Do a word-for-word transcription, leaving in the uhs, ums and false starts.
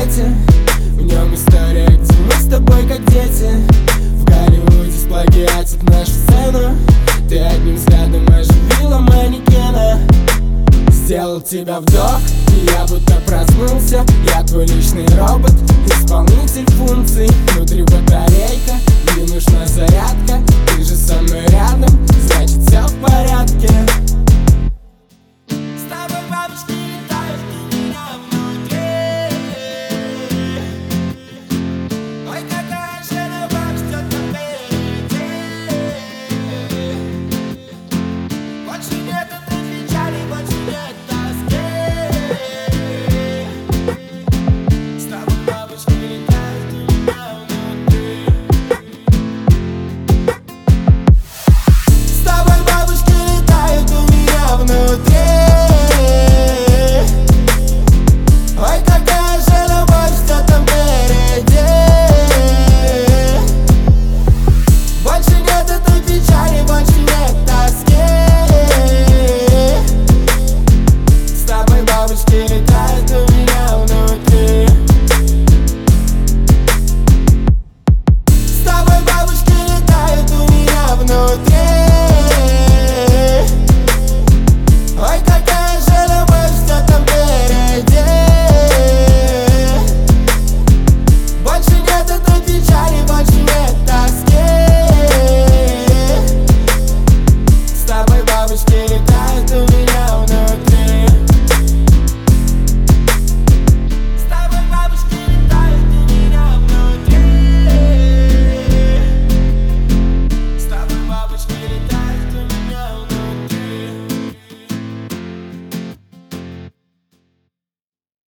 свете. В нем история, где мы с тобой как дети. В Голливуде сплагиатит нашу сцену. Ты одним взглядом оживила манекена. Сделал тебя вдох, и я будто проснулся. Я твой личный робот, исполнитель функций. Внутри батарейка, мне нужна зарядка. Ты же со мной рядом, значит все в порядке.